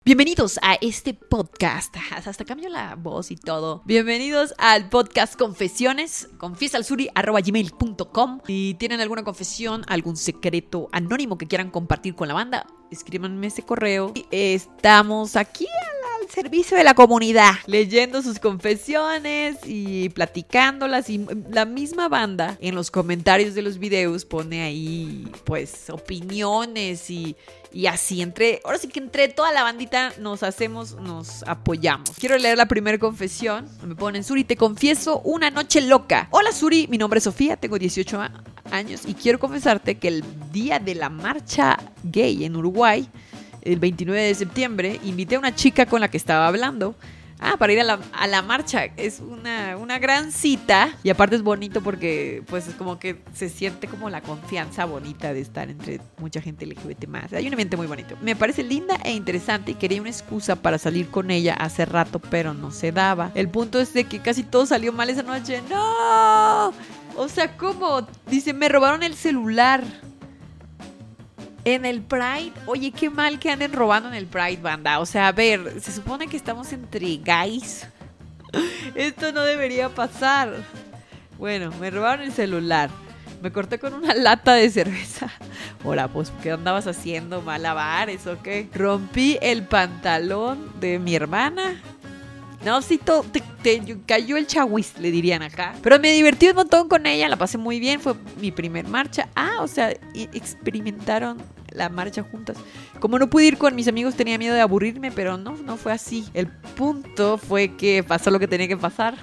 Bienvenidos a este podcast. Hasta cambio la voz y todo. Bienvenidos al podcast Confesiones. confiesalsuri@gmail.com. Si tienen alguna confesión, algún secreto anónimo que quieran compartir con la banda, escríbanme ese correo. Estamos aquí al servicio de la comunidad, leyendo sus confesiones y platicándolas. Y la misma banda en los comentarios de los videos pone ahí pues opiniones y así, ahora sí que entre toda la bandita nos apoyamos. Quiero leer la primera confesión. Me ponen: Suri, te confieso una noche loca. Hola Suri, mi nombre es Sofía, tengo 18 años y quiero confesarte que el día de la marcha gay en Uruguay, el 29 de septiembre, invité a una chica con la que estaba hablando para ir a la marcha. Es una gran cita y aparte es bonito porque pues es como que se siente como la confianza bonita de estar entre mucha gente LGBT más. Hay un ambiente muy bonito. Me parece linda e interesante y quería una excusa para salir con ella hace rato, pero no se daba. El punto es de que casi todo salió mal esa noche. ¡No! O sea, ¿cómo? Dice, me robaron el celular en el Pride. Oye, qué mal que anden robando en el Pride, banda. O sea, a ver, se supone que estamos entre guys. Esto no debería pasar. Bueno, me robaron el celular. Me corté con una lata de cerveza. Hola, pues, ¿qué andabas haciendo? ¿Malabares o qué? Rompí el pantalón de mi hermana. No, sí, te cayó el chahuis, le dirían acá. Pero me divertí un montón con ella, la pasé muy bien, fue mi primer marcha. O sea, experimentaron la marcha juntas. Como no pude ir con mis amigos, tenía miedo de aburrirme, pero no fue así. El punto fue que pasó lo que tenía que pasar.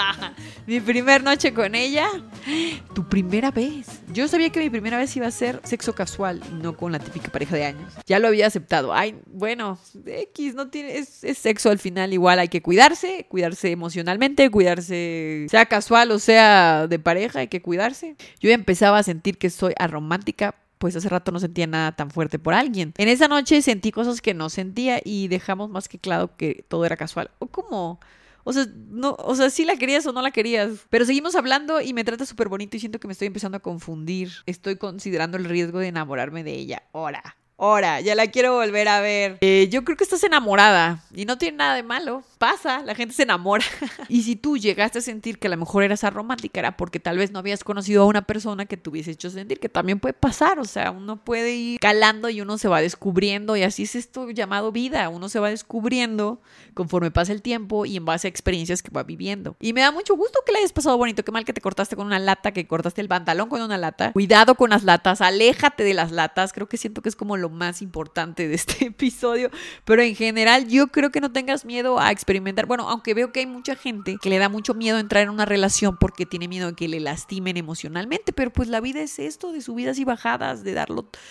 Mi primer noche con ella. Tu primera vez. Yo sabía que mi primera vez iba a ser sexo casual, no con la típica pareja de años. Ya lo había aceptado. Bueno, X, no tiene, es sexo al final. Igual hay que cuidarse emocionalmente, cuidarse, sea casual o sea de pareja, hay que cuidarse. Yo empezaba a sentir que soy aromántica, pues hace rato no sentía nada tan fuerte por alguien. En esa noche sentí cosas que no sentía y dejamos más que claro que todo era casual. ¿O cómo? O sea, sí la querías o no la querías. Pero seguimos hablando y me trata súper bonito y siento que me estoy empezando a confundir. Estoy considerando el riesgo de enamorarme de ella. Ahora, ya la quiero volver a ver. Yo creo que estás enamorada y no tiene nada de malo. Pasa, la gente se enamora. Y si tú llegaste a sentir que a lo mejor eras aromántica, era porque tal vez no habías conocido a una persona que te hubiese hecho sentir, que también puede pasar. O sea, uno puede ir calando y uno se va descubriendo, y así es esto llamado vida. Uno se va descubriendo conforme pasa el tiempo y en base a experiencias que va viviendo. Y me da mucho gusto que le hayas pasado bonito. Qué mal que te cortaste con una lata, que cortaste el pantalón con una lata. Cuidado con las latas, aléjate de las latas. Creo que siento que es como lo más importante de este episodio. Pero en general yo creo que no tengas miedo a experimentar. Bueno, aunque veo que hay mucha gente que le da mucho miedo entrar en una relación porque tiene miedo de que le lastimen emocionalmente, pero pues la vida es esto, de subidas y bajadas, de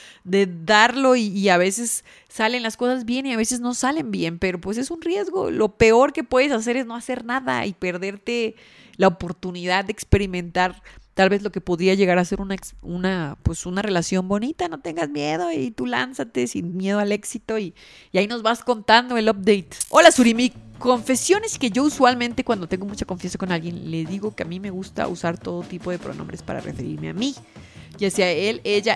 darlo y a veces salen las cosas bien y a veces no salen bien, pero pues es un riesgo. Lo peor que puedes hacer es no hacer nada y perderte la oportunidad de experimentar tal vez lo que podría llegar a ser una relación bonita. No tengas miedo y tú lánzate sin miedo al éxito y ahí nos vas contando el update. Hola Surimi, confesiones que yo usualmente cuando tengo mucha confianza con alguien le digo que a mí me gusta usar todo tipo de pronombres para referirme a mí, ya sea él, ella,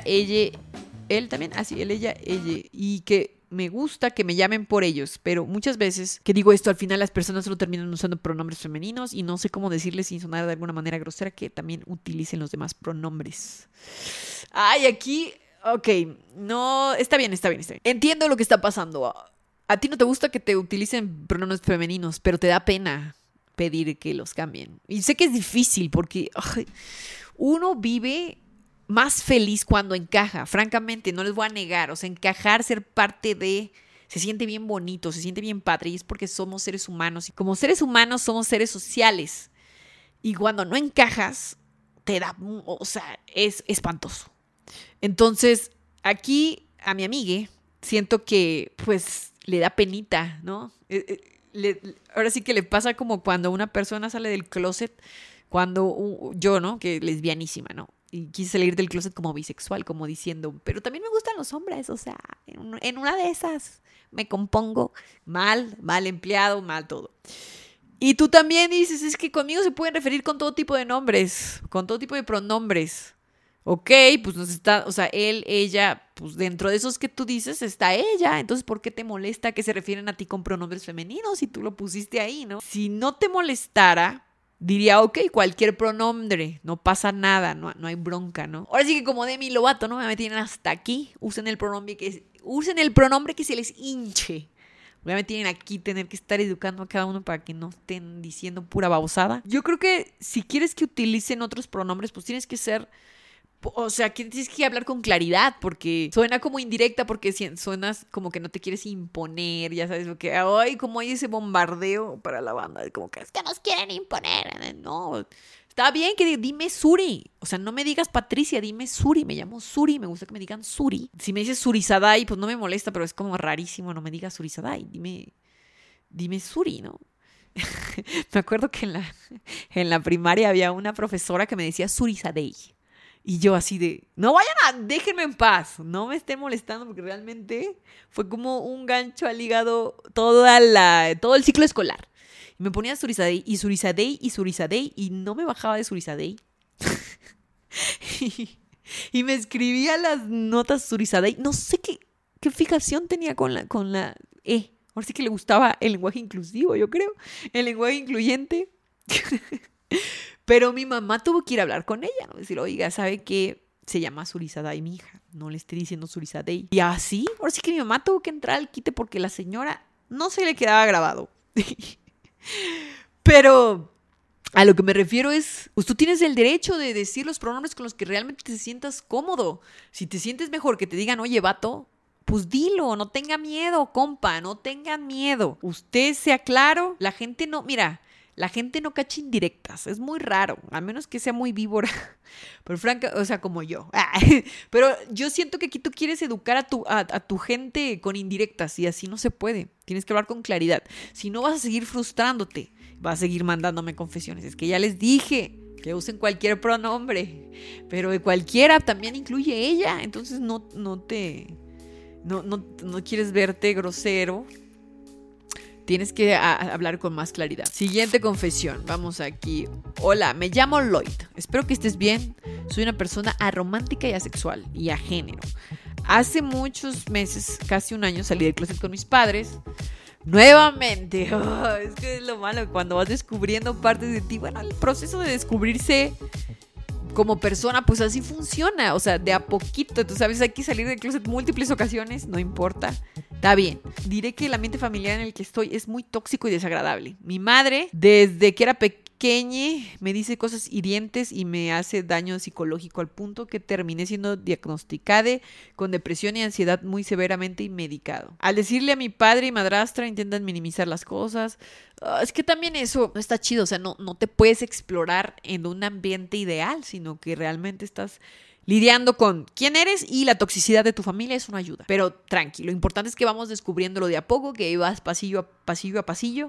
él también, así, él, ella, y que me gusta que me llamen por ellos, pero muchas veces que digo esto, al final las personas solo terminan usando pronombres femeninos y no sé cómo decirles sin sonar de alguna manera grosera que también utilicen los demás pronombres. Aquí, ok, no, está bien. Entiendo lo que está pasando. A ti no te gusta que te utilicen pronombres femeninos, pero te da pena pedir que los cambien. Y sé que es difícil porque uno vive más feliz cuando encaja, francamente, no les voy a negar. O sea, encajar, ser parte de, se siente bien bonito, se siente bien padre, y es porque somos seres humanos y como seres humanos somos seres sociales, y cuando no encajas te da, o sea, es espantoso. Entonces aquí a mi amigue siento que pues le da penita, ¿no? Ahora sí que le pasa como cuando una persona sale del closet, cuando yo, ¿no? Que lesbianísima, ¿no? Y quise salir del closet como bisexual, como diciendo, pero también me gustan los hombres, o sea, en una de esas me compongo mal empleado, mal todo. Y tú también dices, es que conmigo se pueden referir con todo tipo de nombres, con todo tipo de pronombres. Ok, pues nos está, o sea, él, ella, pues dentro de esos que tú dices está ella. Entonces, ¿por qué te molesta que se refieren a ti con pronombres femeninos si tú lo pusiste ahí, ¿no? Si no te molestara, diría, ok, cualquier pronombre, no pasa nada, no hay bronca, ¿no? Ahora sí que como Demi Lovato, ¿no? Me tienen hasta aquí, usen el pronombre que se les hinche. Ya me tienen aquí tener que estar educando a cada uno para que no estén diciendo pura babosada. Yo creo que si quieres que utilicen otros pronombres, pues tienes que ser... O sea, que tienes que hablar con claridad porque suena como indirecta, porque suenas como que no te quieres imponer, ya sabes, porque ay, como hay ese bombardeo para la banda, como que es que nos quieren imponer. No, está bien que dime Suri, o sea, no me digas Patricia, dime Suri, me llamo Suri, me gusta que me digan Suri. Si me dices Surisadai, pues no me molesta, pero es como rarísimo, no me digas Surisadai, dime Suri, ¿no? Me acuerdo que en la primaria había una profesora que me decía Surisadei. Y yo así de, déjenme en paz, no me estén molestando porque realmente fue como un gancho al hígado todo el ciclo escolar. Y me ponía Surisadei y Surisadei y Surisadei y no me bajaba de Surisadei. y me escribía las notas Surisadei. No sé qué fijación tenía con la E. Ahora sí que le gustaba el lenguaje inclusivo, yo creo. El lenguaje incluyente. Pero mi mamá tuvo que ir a hablar con ella, ¿no? Decir, oiga, ¿sabe qué? Se llama Surisadei, mi hija. No le esté diciendo Surisadei. Y así, ahora sí que mi mamá tuvo que entrar al quite porque la señora no se le quedaba grabado. Pero a lo que me refiero es, pues tú tienes el derecho de decir los pronombres con los que realmente te sientas cómodo. Si te sientes mejor que te digan, oye, vato, pues dilo, no tenga miedo, compa, no tengan miedo. Usted sea claro, la gente no cacha indirectas, es muy raro, a menos que sea muy víbora, pero franca, o sea, como yo. Pero yo siento que aquí tú quieres educar a tu gente con indirectas y así no se puede, tienes que hablar con claridad, si no vas a seguir frustrándote, vas a seguir mandándome confesiones, es que ya les dije que usen cualquier pronombre, pero de cualquiera también incluye ella, entonces no quieres verte grosero. Tienes que hablar con más claridad. Siguiente confesión. Vamos aquí. Hola, me llamo Lloyd. Espero que estés bien. Soy una persona aromántica y asexual y a género. Hace muchos meses, casi un año, salí del closet con mis padres. Nuevamente. Es que es lo malo cuando vas descubriendo partes de ti. Bueno, el proceso de descubrirse como persona, pues así funciona, o sea, de a poquito. Tú sabes, hay que salir del closet múltiples ocasiones, no importa, está bien. Diré que el ambiente familiar en el que estoy es muy tóxico y desagradable. Mi madre, desde que era pequeña, me dice cosas hirientes y me hace daño psicológico al punto que terminé siendo diagnosticada con depresión y ansiedad muy severamente y medicado. Al decirle a mi padre y madrastra intentan minimizar las cosas. Es que también eso no está chido, o sea, no te puedes explorar en un ambiente ideal, sino que realmente estás lidiando con quién eres y la toxicidad de tu familia es una ayuda. Pero tranquilo, lo importante es que vamos descubriéndolo de a poco, que vas pasillo a pasillo.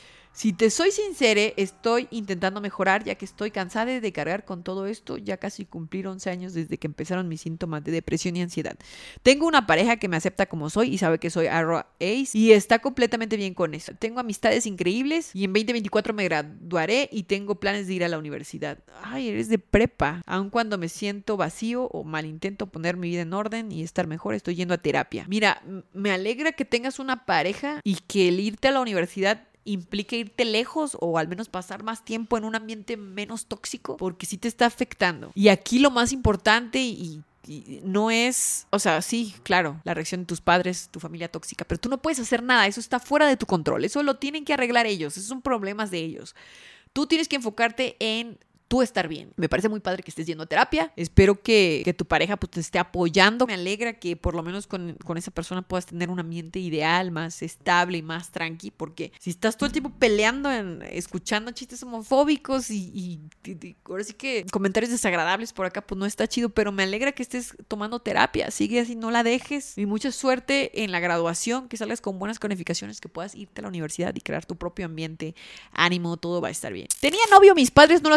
Si te soy sincera, estoy intentando mejorar ya que estoy cansada de cargar con todo esto. Ya casi cumplí 11 años desde que empezaron mis síntomas de depresión y ansiedad. Tengo una pareja que me acepta como soy y sabe que soy ace y está completamente bien con eso. Tengo amistades increíbles y en 2024 me graduaré y tengo planes de ir a la universidad. Ay, eres de prepa. Aun cuando me siento vacío o mal intento poner mi vida en orden y estar mejor, estoy yendo a terapia. Mira, me alegra que tengas una pareja y que el irte a la universidad implica irte lejos o al menos pasar más tiempo en un ambiente menos tóxico, porque sí te está afectando. Y aquí lo más importante y no es, o sea, sí, claro, la reacción de tus padres, tu familia tóxica, pero tú no puedes hacer nada, eso está fuera de tu control, eso lo tienen que arreglar ellos, esos son problemas de ellos. Tú tienes que enfocarte en tú estar bien. Me parece muy padre que estés yendo a terapia. Espero que tu pareja pues, te esté apoyando. Me alegra que por lo menos con esa persona puedas tener un ambiente ideal, más estable y más tranqui. Porque si estás todo el tiempo peleando, escuchando chistes homofóbicos y ahora sí que comentarios desagradables por acá, pues no está chido. Pero me alegra que estés tomando terapia. Sigue así, no la dejes. Y mucha suerte en la graduación, que salgas con buenas calificaciones, que puedas irte a la universidad y crear tu propio ambiente. Ánimo, todo va a estar bien. Tenía novio, mis padres no lo aceptaron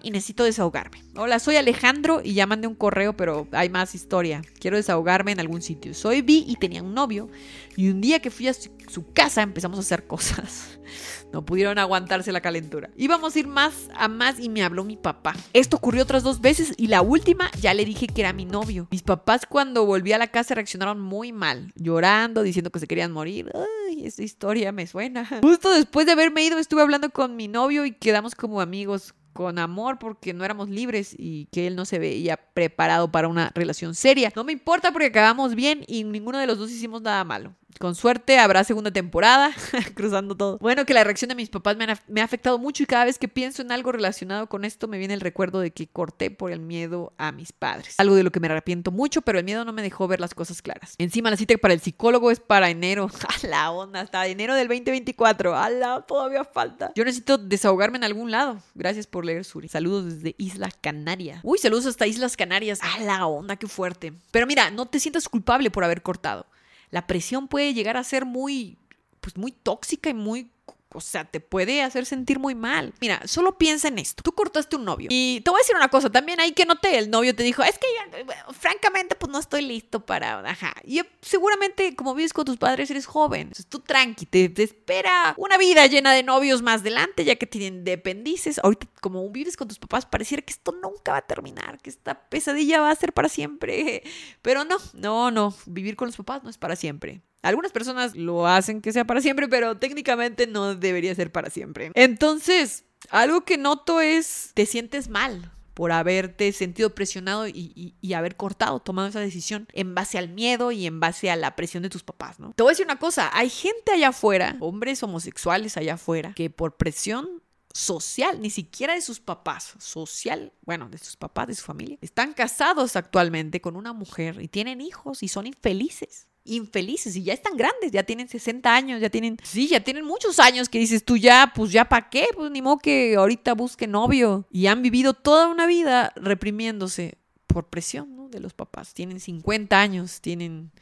y necesito desahogarme. Hola, soy Alejandro y ya mandé un correo, pero hay más historia. Quiero desahogarme en algún sitio. Soy bi y tenía un novio. Y un día que fui a su casa empezamos a hacer cosas. No pudieron aguantarse la calentura. Íbamos a ir más a más y me habló mi papá. Esto ocurrió otras 2 veces y la última ya le dije que era mi novio. Mis papás cuando volví a la casa reaccionaron muy mal, llorando, diciendo que se querían morir. Ay, esta historia me suena. Justo después de haberme ido estuve hablando con mi novio y quedamos como amigos, con amor, porque no éramos libres y que él no se veía preparado para una relación seria. No me importa porque acabamos bien y ninguno de los dos hicimos nada malo. Con suerte habrá segunda temporada, cruzando todo. Bueno, que la reacción de mis papás me ha afectado mucho y cada vez que pienso en algo relacionado con esto me viene el recuerdo de que corté por el miedo a mis padres. Algo de lo que me arrepiento mucho, pero el miedo no me dejó ver las cosas claras. Encima la cita para el psicólogo es para enero. A la onda, hasta enero del 2024. A la, todavía falta. Yo necesito desahogarme en algún lado. Gracias por leer, Suri. Saludos desde Islas Canarias. Uy, saludos hasta Islas Canarias. A la onda, qué fuerte. Pero mira, no te sientas culpable por haber cortado. La presión puede llegar a ser muy tóxica y muy... O sea, te puede hacer sentir muy mal. Mira, solo piensa en esto. Tú cortaste un novio. Y te voy a decir una cosa. También ahí que noté, el novio te dijo, es que yo, francamente, pues no estoy listo para... Ajá. Y seguramente, como vives con tus padres, eres joven. Entonces tú tranqui, te espera una vida llena de novios más adelante, ya que te independices. Ahorita, como vives con tus papás, pareciera que esto nunca va a terminar, que esta pesadilla va a ser para siempre. Pero no. Vivir con los papás no es para siempre. Algunas personas lo hacen que sea para siempre, pero técnicamente no debería ser para siempre. Entonces, algo que noto es, te sientes mal por haberte sentido presionado y haber cortado, tomado esa decisión en base al miedo y en base a la presión de tus papás, ¿no? Te voy a decir una cosa, hay gente allá afuera, hombres homosexuales allá afuera, que por presión social, ni siquiera de sus papás, social, bueno, de sus papás, de su familia, están casados actualmente con una mujer y tienen hijos y son infelices y ya están grandes, ya tienen 60 años, ya tienen muchos años que dices tú ya, pues ya para qué, pues ni modo que ahorita busque novio y han vivido toda una vida reprimiéndose por presión, ¿no? De los papás. Tienen 50 años, tienen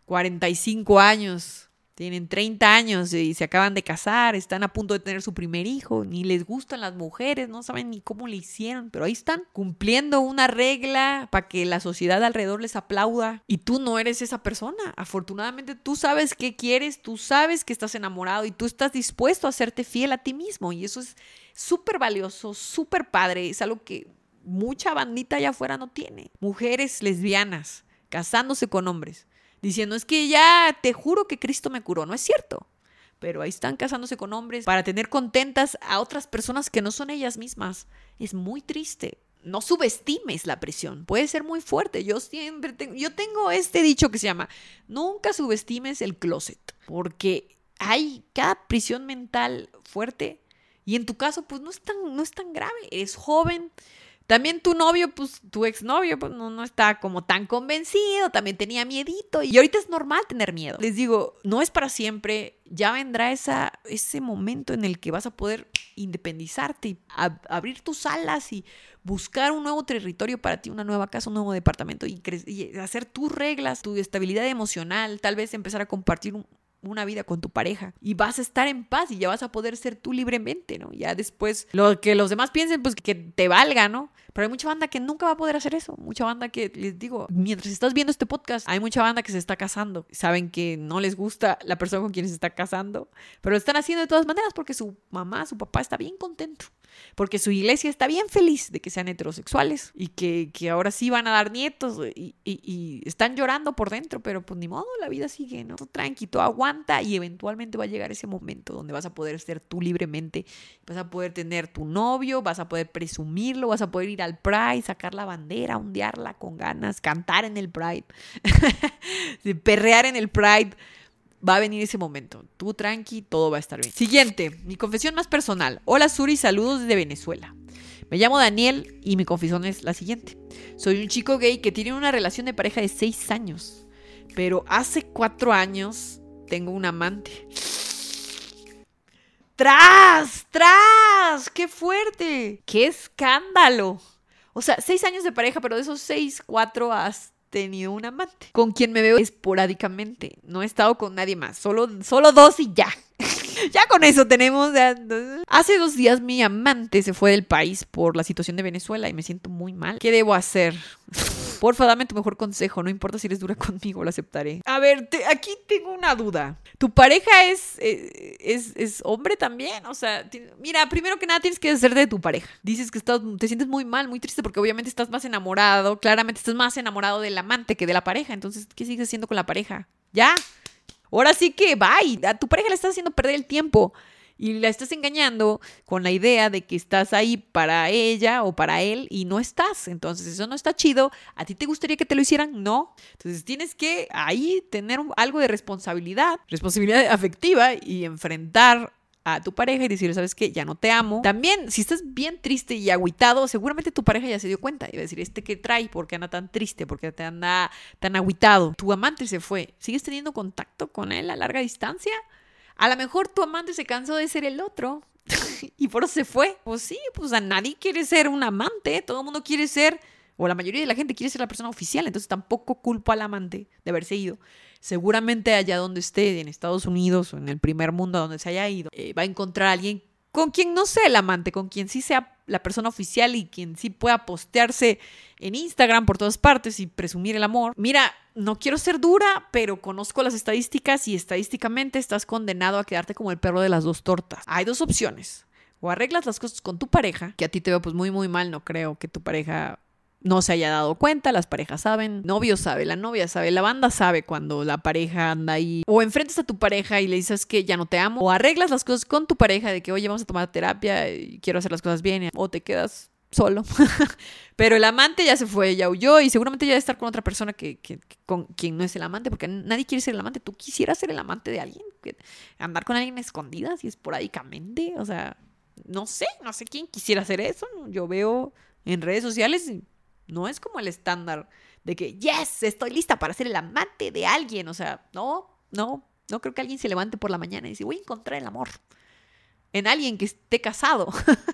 45 años, tienen 30 años y se acaban de casar, están a punto de tener su primer hijo, ni les gustan las mujeres, no saben ni cómo le hicieron, pero ahí están cumpliendo una regla para que la sociedad alrededor les aplauda y tú no eres esa persona. Afortunadamente tú sabes qué quieres, tú sabes que estás enamorado y tú estás dispuesto a hacerte fiel a ti mismo y eso es súper valioso, súper padre, es algo que mucha bandita allá afuera no tiene. Mujeres lesbianas casándose con hombres diciendo, es que ya te juro que Cristo me curó. No es cierto. Pero ahí están casándose con hombres para tener contentas a otras personas que no son ellas mismas. Es muy triste. No subestimes la presión. Puede ser muy fuerte. Yo tengo este dicho que se llama, nunca subestimes el closet. Porque hay cada prisión mental fuerte. Y en tu caso, pues no es tan grave. Eres joven. También tu novio, pues tu exnovio, pues no está como tan convencido, también tenía miedito y ahorita es normal tener miedo. Les digo, no es para siempre, ya vendrá ese momento en el que vas a poder independizarte y abrir tus alas y buscar un nuevo territorio para ti, una nueva casa, un nuevo departamento y hacer tus reglas, tu estabilidad emocional, tal vez empezar a compartir una vida con tu pareja y vas a estar en paz y ya vas a poder ser tú libremente, ¿no? Ya después, lo que los demás piensen, pues que te valga, ¿no? Pero hay mucha banda que nunca va a poder hacer eso. Mucha banda que, les digo, mientras estás viendo este podcast, hay mucha banda que se está casando. Saben que no les gusta la persona con quien se está casando, pero lo están haciendo de todas maneras porque su mamá, su papá está bien contento. Porque su iglesia está bien feliz de que sean heterosexuales y que ahora sí van a dar nietos y están llorando por dentro, pero pues ni modo, la vida sigue, ¿no? Tú tranqui, tú aguanta y eventualmente va a llegar ese momento donde vas a poder ser tú libremente, vas a poder tener tu novio, vas a poder presumirlo, vas a poder ir al Pride, sacar la bandera, ondearla con ganas, cantar en el Pride, perrear en el Pride. Va a venir ese momento. Tú tranqui, todo va a estar bien. Siguiente, mi confesión más personal. Hola Suri, saludos desde Venezuela. Me llamo Daniel y mi confesión es la siguiente. Soy un chico gay que tiene una relación de pareja de 6 años. Pero hace 4 años tengo un amante. ¡Tras! ¡Qué fuerte! ¡Qué escándalo! O sea, 6 años de pareja, pero de esos 6, 4 has tenido un amante con quien me veo esporádicamente. No he estado con nadie más, solo 2 y ya. Ya con eso tenemos. Hace 2 días mi amante se fue del país por la situación de Venezuela y me siento muy mal. ¿Qué debo hacer? Porfa, dame tu mejor consejo. No importa si eres dura conmigo, lo aceptaré. A ver, aquí tengo una duda. ¿Tu pareja es hombre también? O sea, mira, primero que nada tienes que hacerte de tu pareja. Dices que te sientes muy mal, muy triste porque obviamente estás más enamorado. Claramente estás más enamorado del amante que de la pareja. Entonces, ¿qué sigues haciendo con la pareja? ¿Ya? Ahora sí que bye. A tu pareja le estás haciendo perder el tiempo. Y la estás engañando con la idea de que estás ahí para ella o para él y no estás. Entonces eso no está chido. ¿A ti te gustaría que te lo hicieran? No. Entonces tienes que ahí tener algo de responsabilidad afectiva y enfrentar a tu pareja y decirle, ¿sabes qué? Ya no te amo. También, si estás bien triste y agüitado, seguramente tu pareja ya se dio cuenta. Y va a decir, ¿qué trae? ¿Por qué anda tan triste? ¿Por qué te anda tan agüitado? Tu amante se fue. ¿Sigues teniendo contacto con él a larga distancia? A lo mejor tu amante se cansó de ser el otro y por eso se fue. Pues sí, pues a nadie quiere ser un amante. Todo el mundo quiere ser, o la mayoría de la gente quiere ser la persona oficial. Entonces tampoco culpo al amante de haberse ido. Seguramente allá donde esté, en Estados Unidos o en el primer mundo donde se haya ido, va a encontrar a alguien con quien no sea el amante, con quien sí sea la persona oficial y quien sí pueda postearse en Instagram por todas partes y presumir el amor. Mira, no quiero ser dura, pero conozco las estadísticas y estadísticamente estás condenado a quedarte como el perro de las 2 tortas. Hay 2 opciones. O arreglas las cosas con tu pareja, que a ti te veo pues muy muy mal, no creo que tu pareja no se haya dado cuenta, las parejas saben, novio sabe, la novia sabe, la banda sabe cuando la pareja anda ahí. O enfrentas a tu pareja y le dices que ya no te amo. O arreglas las cosas con tu pareja de que, oye, vamos a tomar terapia y quiero hacer las cosas bien. O te quedas solo. Pero el amante ya se fue, ya huyó y seguramente ya debe estar con otra persona con quien no es el amante, porque nadie quiere ser el amante. ¿Tú quisieras ser el amante de alguien? ¿Andar con alguien escondidas y esporádicamente? O sea, no sé quién quisiera hacer eso. Yo veo en redes sociales y no es como el estándar de que, yes, estoy lista para ser el amante de alguien. O sea, no creo que alguien se levante por la mañana y dice, voy a encontrar el amor en alguien que esté casado.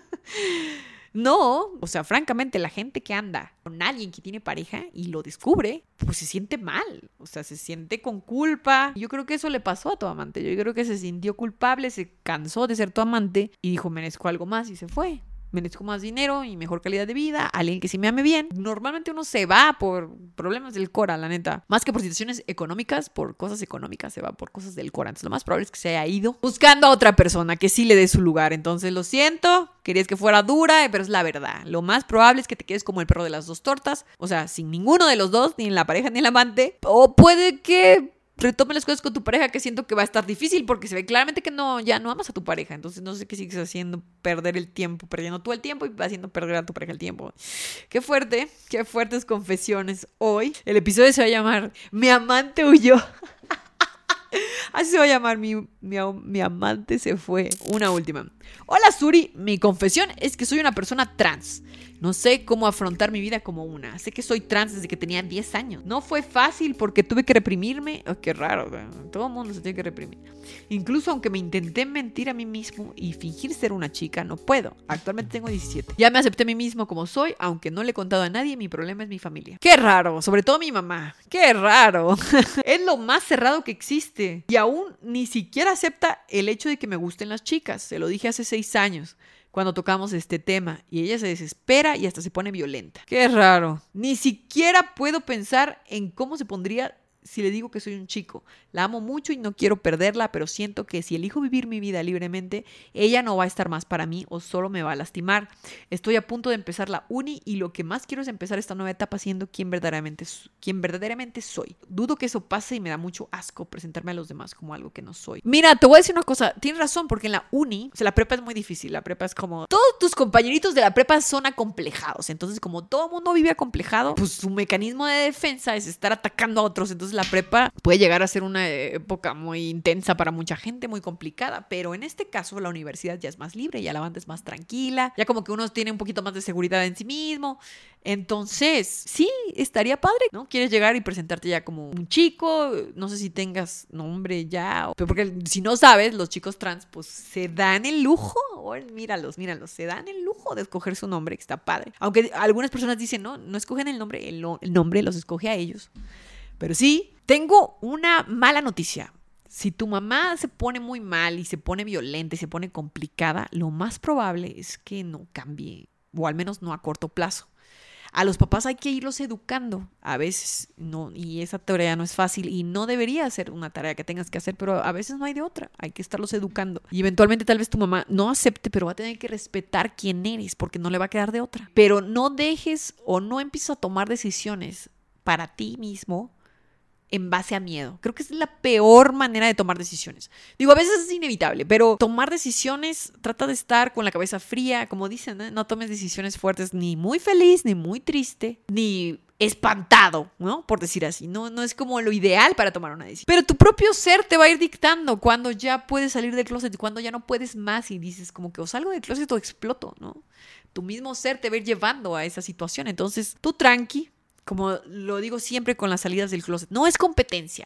No, o sea, francamente, la gente que anda con alguien que tiene pareja y lo descubre, pues se siente mal, o sea, se siente con culpa. Yo creo que eso le pasó a tu amante. Yo creo que se sintió culpable, se cansó de ser tu amante y dijo, merezco algo más y se fue. Merezco más dinero y mejor calidad de vida, alguien que sí me ame bien. Normalmente uno se va por problemas del cora, la neta. Más que por situaciones económicas, por cosas económicas, se va por cosas del cora. Entonces lo más probable es que se haya ido buscando a otra persona que sí le dé su lugar. Entonces lo siento, querías que fuera dura, pero es la verdad. Lo más probable es que te quedes como el perro de las 2 tortas. O sea, sin ninguno de los dos, ni en la pareja ni el amante. O puede que retome las cosas con tu pareja, que siento que va a estar difícil porque se ve claramente que ya no amas a tu pareja. Entonces no sé qué sigues haciendo, perder el tiempo, perdiendo tú el tiempo y haciendo perder a tu pareja el tiempo. Qué fuertes confesiones hoy. El episodio se va a llamar Mi amante huyó. Así se va a llamar, mi amante se fue. Una última. Hola Suri, mi confesión es que soy una persona trans. No sé cómo afrontar mi vida como una. Sé que soy trans desde que tenía 10 años. No fue fácil porque tuve que reprimirme. Oh, qué raro, todo el mundo se tiene que reprimir. Incluso aunque me intenté mentir a mí mismo y fingir ser una chica, no puedo. Actualmente tengo 17. Ya me acepté a mí mismo como soy, aunque no le he contado a nadie. Mi problema es mi familia. Qué raro, sobre todo mi mamá. Qué raro. Es lo más cerrado que existe. Y aún ni siquiera acepta el hecho de que me gusten las chicas. Se lo dije hace 6 años. Cuando tocamos este tema y ella se desespera y hasta se pone violenta. Qué raro. Ni siquiera puedo pensar en cómo se pondría si le digo que soy un chico. La amo mucho y no quiero perderla, pero siento que si elijo vivir mi vida libremente, ella no va a estar más para mí o solo me va a lastimar. Estoy a punto de empezar la uni y lo que más quiero es empezar esta nueva etapa siendo quien verdaderamente soy. Dudo que eso pase y me da mucho asco presentarme a los demás como algo que no soy. Mira, te voy a decir una cosa. Tienes razón, porque en la uni, o sea, la prepa es muy difícil. La prepa es como... Todos tus compañeritos de la prepa son acomplejados. Entonces, como todo el mundo vive acomplejado, pues su mecanismo de defensa es estar atacando a otros. Entonces, la prepa puede llegar a ser una época muy intensa para mucha gente, muy complicada, pero en este caso la universidad ya es más libre, ya la banda es más tranquila, ya como que uno tiene un poquito más de seguridad en sí mismo. Entonces, sí, estaría padre, ¿no? Quieres llegar y presentarte ya como un chico, no sé si tengas nombre ya, porque si no sabes, los chicos trans pues se dan el lujo, míralos, se dan el lujo de escoger su nombre, que está padre. Aunque algunas personas dicen, no escogen el nombre, el nombre los escoge a ellos. Pero sí, tengo una mala noticia. Si tu mamá se pone muy mal y se pone violenta y se pone complicada, lo más probable es que no cambie, o al menos no a corto plazo. A los papás hay que irlos educando. A veces no, y esa tarea no es fácil y no debería ser una tarea que tengas que hacer, pero a veces no hay de otra. Hay que estarlos educando. Y eventualmente tal vez tu mamá no acepte, pero va a tener que respetar quién eres porque no le va a quedar de otra. Pero no dejes o no empieces a tomar decisiones para ti mismo en base a miedo. Creo que es la peor manera de tomar decisiones. Digo, a veces es inevitable, pero tomar decisiones, trata de estar con la cabeza fría, como dicen, ¿eh? No tomes decisiones fuertes ni muy feliz, ni muy triste, ni espantado, ¿no? Por decir así. No es como lo ideal para tomar una decisión. Pero tu propio ser te va a ir dictando cuando ya puedes salir del closet y cuando ya no puedes más y dices como que o salgo del closet o exploto, ¿no? Tu mismo ser te va a ir llevando a esa situación. Entonces, tú tranqui. Como lo digo siempre con las salidas del closet, no es competencia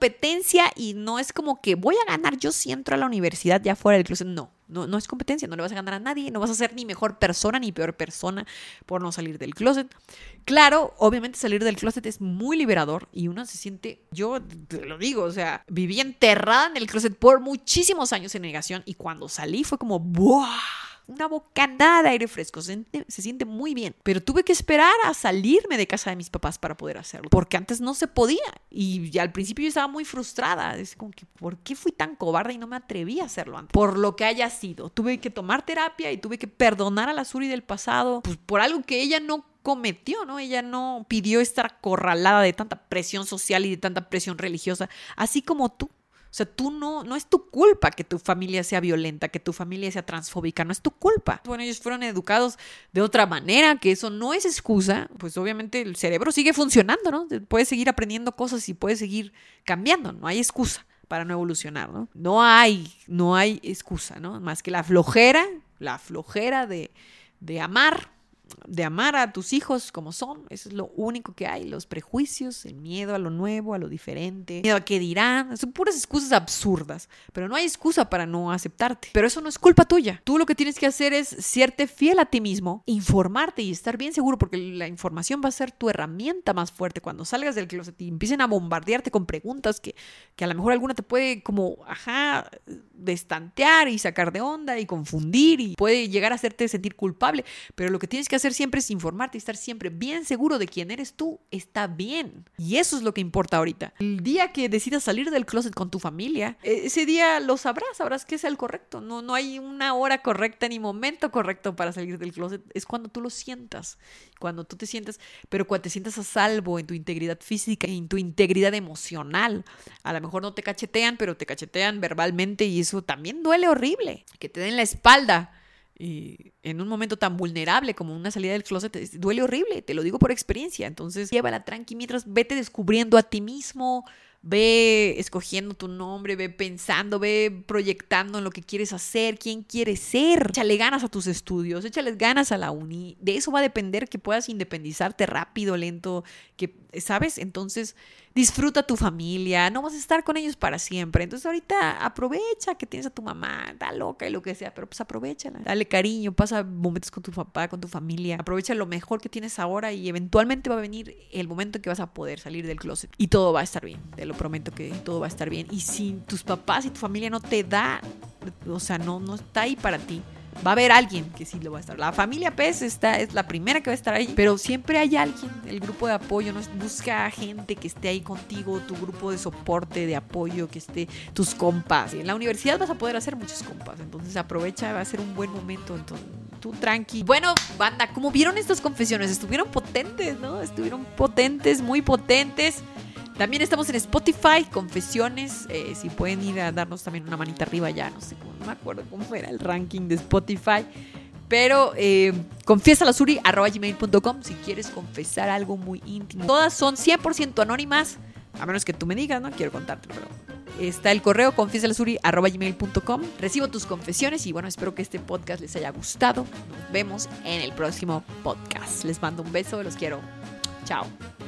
y no es como que voy a ganar yo si entro a la universidad ya fuera del closet. No es competencia, no le vas a ganar a nadie, no vas a ser ni mejor persona ni peor persona por no salir del closet. Claro, obviamente salir del closet es muy liberador y uno se siente, yo te lo digo, o sea, viví enterrada en el closet por muchísimos años en negación y cuando salí fue como ¡buah! Una bocanada de aire fresco, se siente muy bien. Pero tuve que esperar a salirme de casa de mis papás para poder hacerlo, porque antes no se podía. Y ya al principio yo estaba muy frustrada. Es como que, ¿por qué fui tan cobarde y no me atreví a hacerlo antes? Por lo que haya sido. Tuve que tomar terapia y tuve que perdonar a la Suri del pasado, pues, por algo que ella no cometió, ¿no? Ella no pidió estar acorralada de tanta presión social y de tanta presión religiosa, así como tú. O sea, tú no es tu culpa que tu familia sea violenta, que tu familia sea transfóbica, no es tu culpa. Bueno, ellos fueron educados de otra manera, que eso no es excusa, pues obviamente el cerebro sigue funcionando, ¿no? Puedes seguir aprendiendo cosas y puedes seguir cambiando, no hay excusa para no evolucionar, ¿no? No hay excusa, ¿no? Más que la flojera de amar a tus hijos como son. Eso es lo único que hay. Los prejuicios, el miedo a lo nuevo, a lo diferente, el miedo a qué dirán. Son puras excusas absurdas, pero no hay excusa para no aceptarte. Pero eso no es culpa tuya. Tú lo que tienes que hacer es serte fiel a ti mismo, informarte y estar bien seguro, porque la información va a ser tu herramienta más fuerte cuando salgas del closet y empiecen a bombardearte con preguntas que a lo mejor alguna te puede como, destantear y sacar de onda y confundir y puede llegar a hacerte sentir culpable. Pero lo que tienes que hacer siempre es informarte y estar siempre bien seguro de quién eres tú. Está bien. Y eso es lo que importa ahorita. El día que decidas salir del closet con tu familia, ese día lo sabrás que es el correcto. No hay una hora correcta ni momento correcto para salir del closet. Es cuando tú lo sientas. Cuando tú te sientas, pero cuando te sientas a salvo en tu integridad física, en tu integridad emocional. A lo mejor no te cachetean, pero te cachetean verbalmente y eso también duele horrible. Que te den la espalda. Y en un momento tan vulnerable como una salida del closet duele horrible, te lo digo por experiencia. Entonces llévala tranqui mientras vete descubriendo a ti mismo, ve escogiendo tu nombre, ve pensando, ve proyectando en lo que quieres hacer, quién quieres ser. Échale ganas a tus estudios, échales ganas a la uni. De eso va a depender que puedas independizarte rápido, lento, que, ¿sabes? Entonces disfruta tu familia, no vas a estar con ellos para siempre. Entonces ahorita aprovecha que tienes a tu mamá, está loca y lo que sea, pero pues aprovechala. Dale cariño, pasa momentos con tu papá, con tu familia. Aprovecha lo mejor que tienes ahora y eventualmente va a venir el momento en que vas a poder salir del closet. Y todo va a estar bien, te lo prometo que todo va a estar bien. Y si tus papás y tu familia no te da, o sea, no está ahí para ti, va a haber alguien que sí lo va a estar. La familia PES es la primera que va a estar ahí, pero siempre hay alguien, el grupo de apoyo, ¿no? Busca a gente que esté ahí contigo, tu grupo de soporte, de apoyo, que esté tus compas. En la universidad vas a poder hacer muchos compas, entonces aprovecha, va a ser un buen momento, entonces tú tranqui. Bueno, banda, ¿cómo vieron estas confesiones? Estuvieron potentes, ¿no? Estuvieron potentes, muy potentes. También estamos en Spotify, confesiones, si pueden ir a darnos también una manita arriba ya, no me acuerdo cómo era el ranking de Spotify, pero confiesalasuri@gmail.com si quieres confesar algo muy íntimo. Todas son 100% anónimas, a menos que tú me digas, no quiero contártelo, pero está el correo confiesalasuri@gmail.com. Recibo tus confesiones y bueno, espero que este podcast les haya gustado. Nos vemos en el próximo podcast. Les mando un beso, los quiero. Chao.